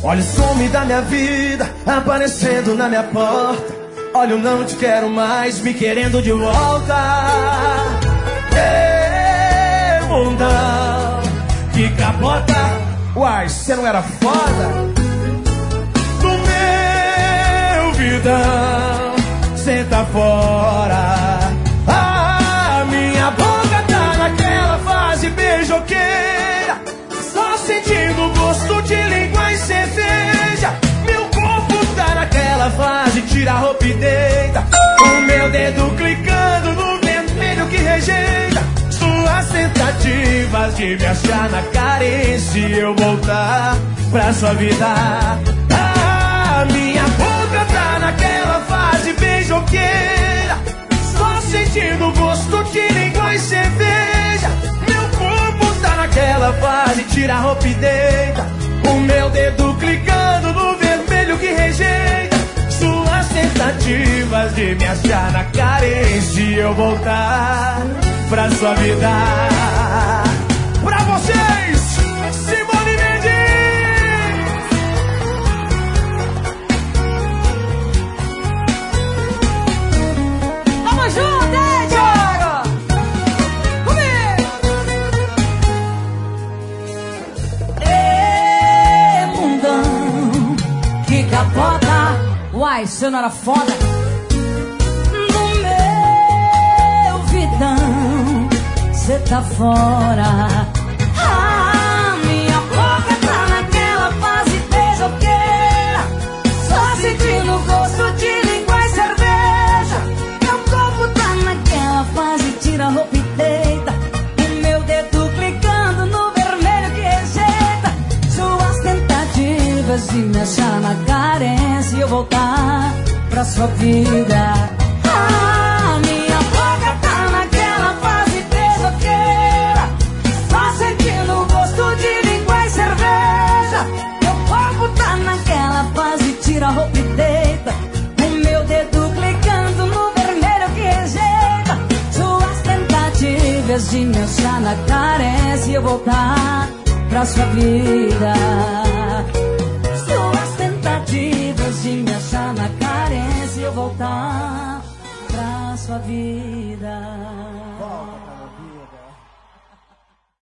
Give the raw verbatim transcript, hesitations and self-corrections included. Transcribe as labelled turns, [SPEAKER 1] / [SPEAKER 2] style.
[SPEAKER 1] Olha o some da minha vida aparecendo na minha porta. Olha, eu não te quero mais, me querendo de volta. Ei, mundão, que capota. Uai, você não era foda? No meu vidão, cê tá fora. Ah, minha boca tá naquela fase beijoqueira, só sentindo o gosto de língua e cerveja. Meu corpo tá naquela fase, tira a roupa e deita. O meu dedo clicando no vermelho que rejeita suas tentativas de me achar na carência e eu voltar pra sua vida. Ah, minha boca tá naquela fase beijoqueira, só sentindo o gosto de língua e cerveja. Meu corpo tá naquela fase, tira a roupa e deita. O meu dedo clicando no vermelho que rejeita suas tentativas de me achar na carência e eu voltar pra sua vida. Pra vocês, Simone Mendes!
[SPEAKER 2] Vamos junto, hein, Thiago? Comigo! Ê, mundão, que capota. Uai, você não era foda? Cê tá fora. Ah, minha boca tá naquela fase beijoqueira, só sentindo o gosto de língua e cerveja. Meu corpo tá naquela fase, tira a roupa e deita. O meu dedo clicando no vermelho que rejeita suas tentativas de me achar na carência e eu voltar pra sua vida. Ah, minha boca tá naquela fase beijoqueira, só sentindo o gosto de língua e cerveja. Meu corpo tá naquela fase, tira a roupa e deita. O meu dedo clicando no vermelho que rejeita suas tentativas de me achar na carência e eu voltar pra sua vida.